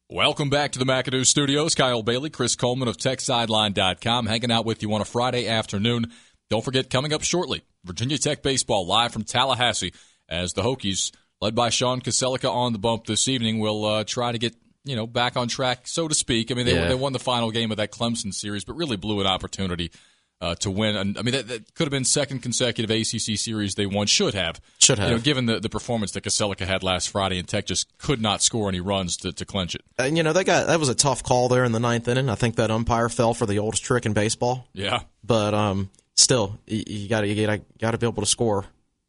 Welcome back to the McAdoo Studios. Kyle Bailey, Chris Coleman of TechSideline.com, hanging out with you on a Friday afternoon. Don't forget, coming up shortly, Virginia Tech baseball live from Tallahassee as the Hokies, led by Sean Kaselika on the bump this evening, will try to get back on track, so to speak. I mean, they won the final game of that Clemson series, but really blew an opportunity to win. And I mean, that could have been second consecutive ACC series they won. Should have. Given the performance that Kaselika had last Friday, and Tech just could not score any runs to clinch it. And that was a tough call there in the ninth inning. I think that umpire fell for the oldest trick in baseball. Yeah, but still, you got to be able to score.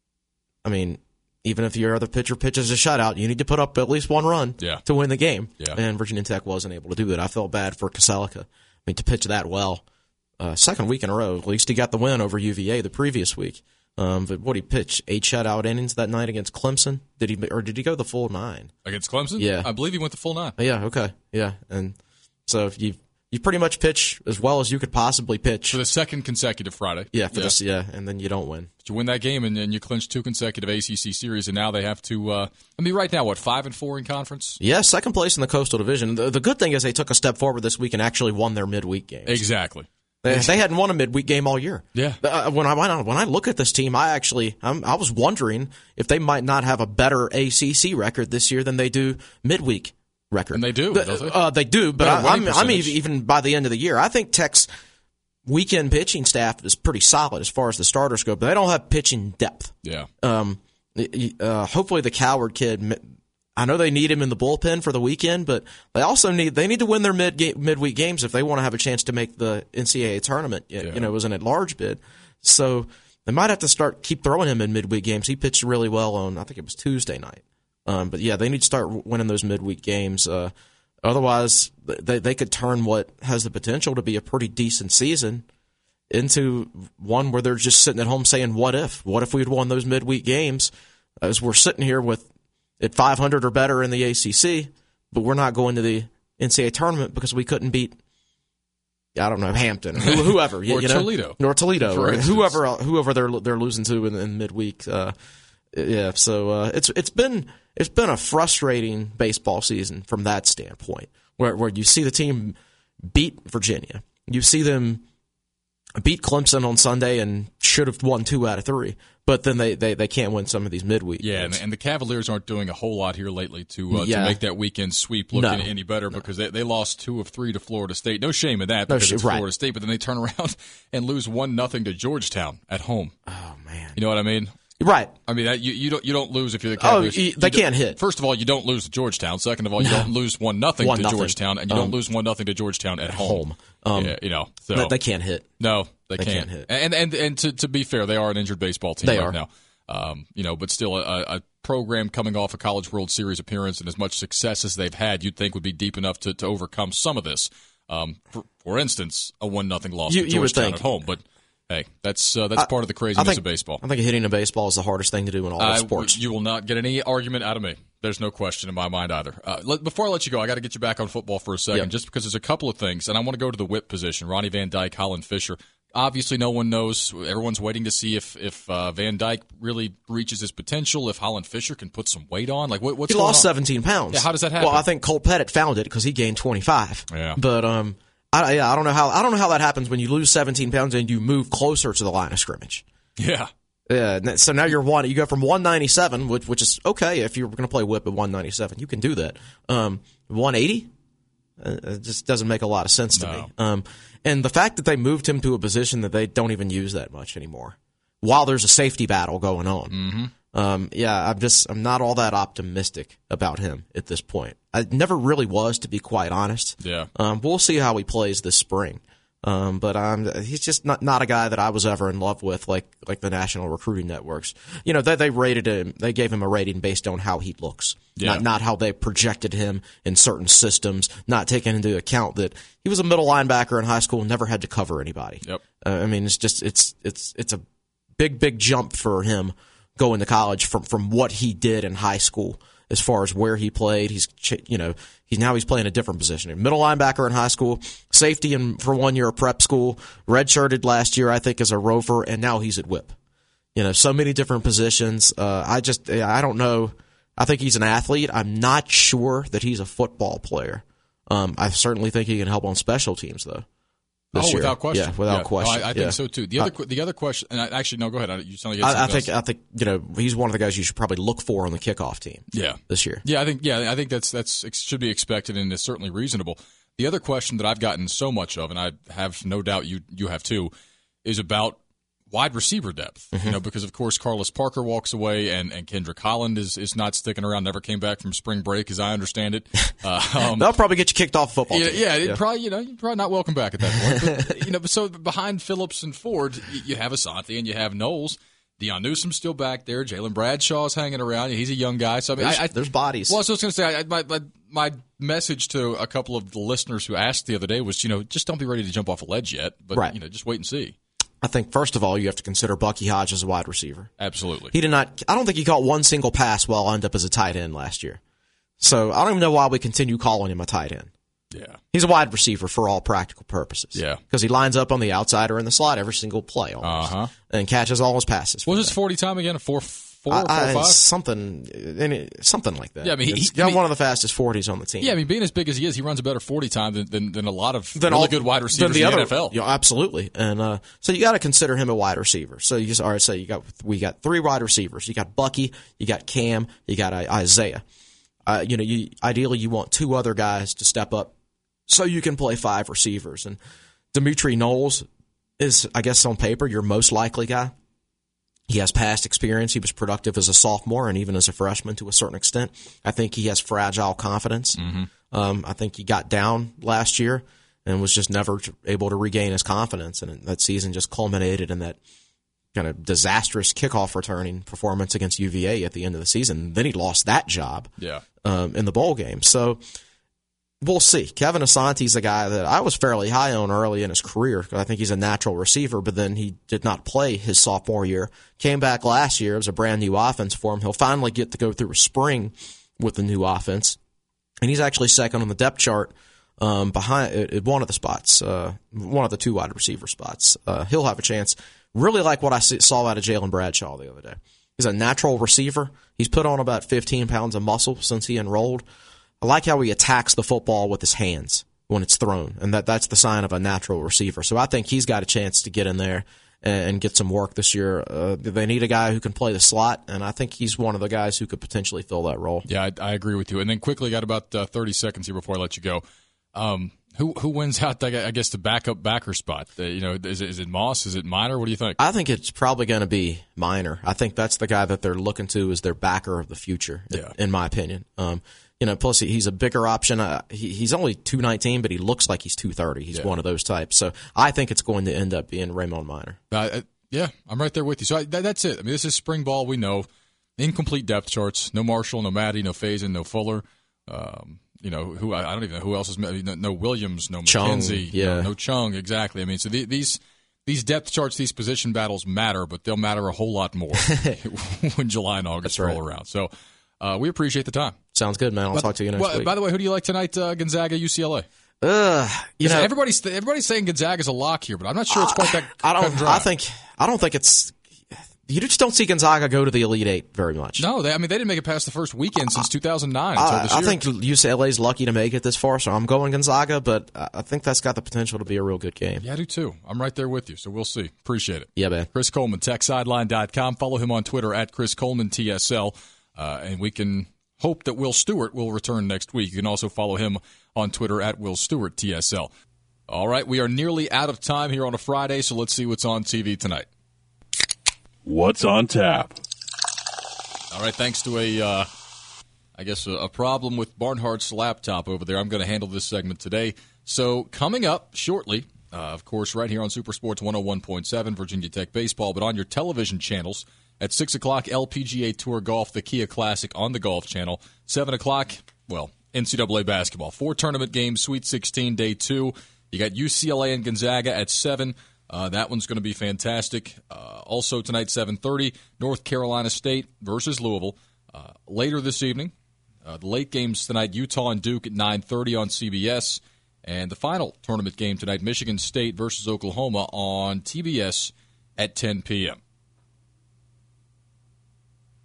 I mean, even if your other pitcher pitches a shutout, you need to put up at least one run to win the game. Yeah. And Virginia Tech wasn't able to do that. I felt bad for Kaselika. I mean, to pitch that well. Second week in a row. At least he got the win over UVA the previous week. But what did he pitch? 8 shutout innings that night against Clemson? Did he go the full 9? Against Clemson? Yeah. I believe he went the full 9. Yeah, okay. Yeah. And so if you pretty much pitch as well as you could possibly pitch. For the second consecutive Friday. Yeah, and then you don't win. But you win that game, and you clinch 2 consecutive ACC series, and now they have to, right now, 5-4 in conference? Yeah, second place in the Coastal Division. The good thing is they took a step forward this week and actually won their midweek games. Exactly. They hadn't won a midweek game all year. Yeah. When I look at this team, I was wondering if they might not have a better ACC record this year than they do midweek record. And they do. They do, but I'm even by the end of the year, I think Tech's weekend pitching staff is pretty solid as far as the starters go, but they don't have pitching depth. Yeah. Hopefully the Coward kid. I know they need him in the bullpen for the weekend, but they need to win their midweek games if they want to have a chance to make the NCAA tournament. It was an at-large bid, so they might have to keep throwing him in midweek games. He pitched really well on, I think it was Tuesday night. But yeah, they need to start winning those midweek games. Otherwise, they could turn what has the potential to be a pretty decent season into one where they're just sitting at home saying, "What if? What if we'd won those midweek games?" As we're sitting here at 500 or better in the ACC, but we're not going to the NCAA tournament because we couldn't beat, I don't know, Hampton or whoever, Toledo, or whoever they're losing to in midweek. So it's been a frustrating baseball season from that standpoint, where you see the team beat Virginia, you see them beat Clemson on Sunday and should have won 2 out of 3. But then they can't win some of these midweek games. And the Cavaliers aren't doing a whole lot here lately to make that weekend sweep look any better because they lost 2 of 3 to Florida State. No shame in that because it's Florida State, but then they turn around and lose 1-0 to Georgetown at home. Oh, man. You know what I mean? Right. I mean, you don't lose if you're the Cavaliers. They can't hit. First of all, you don't lose to Georgetown. Second of all, you don't lose 1-0 to Georgetown, and you don't lose 1-0 to Georgetown at home. So they can't hit. No, they can't hit. And to be fair, they are an injured baseball team right now. But still a program coming off a College World Series appearance and as much success as they've had, you'd think would be deep enough to overcome some of this. For instance, a 1-0 loss to Georgetown at home, but. Hey, that's part of the craziness of baseball. I think hitting a baseball is the hardest thing to do in all sports. You will not get any argument out of me. There's no question in my mind either. Before I let you go, I got to get you back on football for a second, just because there's a couple of things, and I want to go to the whip position. Ronnie Van Dyke, Holland Fisher. Obviously, no one knows. Everyone's waiting to see if Van Dyke really reaches his potential, if Holland Fisher can put some weight on. Like what's he lost 17 pounds. Yeah, how does that happen? Well, I think Cole Pettit found it because he gained 25. Yeah, but I don't know how that happens when you lose 17 pounds and you move closer to the line of scrimmage. Yeah. Yeah. So now you go from 197, which is okay if you're going to play whip at 197. You can do that. 180, it just doesn't make a lot of sense to me. And the fact that they moved him to a position that they don't even use that much anymore, while there's a safety battle going on. Mm-hmm. I'm not all that optimistic about him at this point. I never really was, to be quite honest. Yeah. We'll see how he plays this spring. But he's just not a guy that I was ever in love with, like the national recruiting networks. They rated him. They gave him a rating based on how he looks, not how they projected him in certain systems. Not taking into account that he was a middle linebacker in high school and never had to cover anybody. Yep. It's a big jump for him going to college from what he did in high school. As far as where he played, he's playing a different position. Middle linebacker in high school, safety for 1 year of prep school, redshirted last year, I think, as a rover, and now he's at whip. So many different positions. I don't know. I think he's an athlete. I'm not sure that he's a football player. I certainly think he can help on special teams, though. This year. Without question. Yeah, without question. I think so too. The other question, and actually, no, go ahead. You sound like I think he's one of the guys you should probably look for on the kickoff team. Yeah. This year. I think that's should be expected and is certainly reasonable. The other question that I've gotten so much of, and I have no doubt you have too, is about wide receiver depth. Mm-hmm. Because of course Carlos Parker walks away, and Kendrick Holland is not sticking around. Never came back from spring break, as I understand it. They'll probably get you kicked off football. Yeah. Probably you're probably not welcome back at that point. But, so behind Phillips and Ford, you have Asante and you have Knowles. Deion Newsom's still back there. Jalen Bradshaw's hanging around. He's a young guy. So I mean, there's bodies. Well, so I was going to say my message to a couple of the listeners who asked the other day was, just don't be ready to jump off a ledge yet, but right. Just wait and see. I think, first of all, you have to consider Bucky Hodge as a wide receiver. Absolutely. I don't think he caught one single pass while end up as a tight end last year. So I don't even know why we continue calling him a tight end. Yeah. He's a wide receiver for all practical purposes. Yeah. Because he lines up on the outside or in the slot every single play almost. And catches all his passes. What was his 40 time again? 4.5? Something like that. Yeah, I mean, he's got one of the fastest 40s on the team. Yeah, I mean, being as big as he is, he runs a better 40 time than a lot of really good wide receivers in the NFL. Yeah, absolutely. And so you got to consider him a wide receiver. So we got three wide receivers. You got Bucky, you got Cam, you got Isaiah. Ideally you want two other guys to step up so you can play five receivers. And Dimitri Knowles is, I guess, on paper, your most likely guy. He has past experience. He was productive as a sophomore and even as a freshman to a certain extent. I think he has fragile confidence. Mm-hmm. I think he got down last year and was just never able to regain his confidence. And that season just culminated in that kind of disastrous kickoff returning performance against UVA at the end of the season. Then he lost that job in the bowl game. So we'll see. Kevin Asante's a guy that I was fairly high on early in his career. I think he's a natural receiver, but then he did not play his sophomore year. Came back last year. It was a brand new offense for him. He'll finally get to go through a spring with the new offense. And he's actually second on the depth chart behind one of the spots, one of the two wide receiver spots. He'll have a chance. Really like what I saw out of Jalen Bradshaw the other day. He's a natural receiver. He's put on about 15 pounds of muscle since he enrolled. I like how he attacks the football with his hands when it's thrown, and that's the sign of a natural receiver. So I think he's got a chance to get in there and get some work this year. They need a guy who can play the slot, and I think he's one of the guys who could potentially fill that role. Yeah, I agree with you. And then quickly, got about 30 seconds here before I let you go. Who wins out, I guess, the backup backer spot? Is it Moss? Is it Minor? What do you think? I think it's probably going to be Minor. I think that's the guy that they're looking to as their backer of the future, in my opinion. Plus he's a bigger option. He's only 219, but he looks like he's 230. He's one of those types. So I think it's going to end up being Raymond Minor. Yeah, I'm right there with you. So that's it. I mean, this is spring ball. We know incomplete depth charts. No Marshall, no Maddie, no Faison, no Fuller. Who I don't even know who else is. No Williams, no McKenzie, no Chung. Exactly. I mean, so these depth charts, these position battles matter, but they'll matter a whole lot more when July and August roll around. So we appreciate the time. Sounds good, man. I'll talk to you next week. By the way, who do you like tonight? Gonzaga, UCLA. Everybody's saying Gonzaga's a lock here, but I'm not sure it's quite that. I don't think it's. You just don't see Gonzaga go to the Elite Eight very much. No, they didn't make it past the first weekend since 2009. I think UCLA's lucky to make it this far, so I'm going Gonzaga, but I think that's got the potential to be a real good game. Yeah, I do too. I'm right there with you, so we'll see. Appreciate it. Yeah, man. Chris Coleman, TechSideline.com. Follow him on Twitter at Chris Coleman TSL, and we can hope that Will Stewart will return next week. You can also follow him on Twitter at Will Stewart TSL. All right, we are nearly out of time here on a Friday, so let's see what's on TV tonight. What's on tap? All right, thanks to a problem with Barnhart's laptop over there, I'm going to handle this segment today. So coming up shortly, of course, right here on Super Sports 101.7, Virginia Tech Baseball, but on your television channels, at 6 o'clock, LPGA Tour Golf, the Kia Classic on the Golf Channel. 7 o'clock, NCAA basketball. 4 tournament games, Sweet 16, Day 2. You got UCLA and Gonzaga at 7. That one's going to be fantastic. Also tonight, 7:30, North Carolina State versus Louisville. Later this evening, the late games tonight, Utah and Duke at 9:30 on CBS. And the final tournament game tonight, Michigan State versus Oklahoma on TBS at 10 p.m.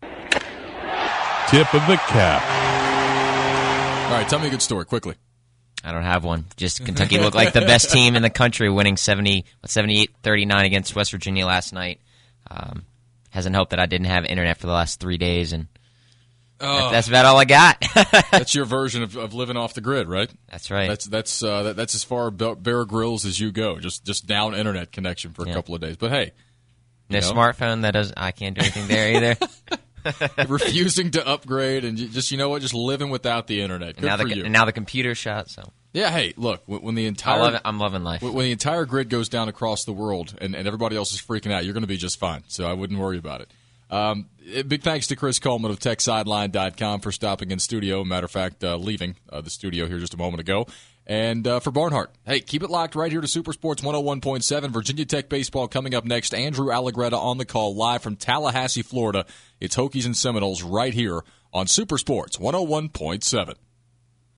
Tip of the cap. All right, tell me a good story, quickly. I don't have one. Just Kentucky looked like the best team in the country, winning 78-39 against West Virginia last night. Hasn't helped that I didn't have internet for the last 3 days, and that's about all I got. That's your version of living off the grid, right? That's right. That's as far Bear Grylls as you go. Just down internet connection for a couple of days. But hey, no smartphone. I can't do anything there either. Refusing to upgrade and just living without the internet. Good for you. And now the computer's shot. So yeah, hey, look, when the entire I'm loving life. When the entire grid goes down across the world and everybody else is freaking out, you're going to be just fine. So I wouldn't worry about it. Big thanks to Chris Coleman of TechSideline.com for stopping in studio. Matter of fact, leaving the studio here just a moment ago. And for Barnhart, hey, keep it locked right here to Super Sports 101.7. Virginia Tech baseball coming up next. Andrew Allegretta on the call live from Tallahassee, Florida. It's Hokies and Seminoles right here on Super Sports 101.7.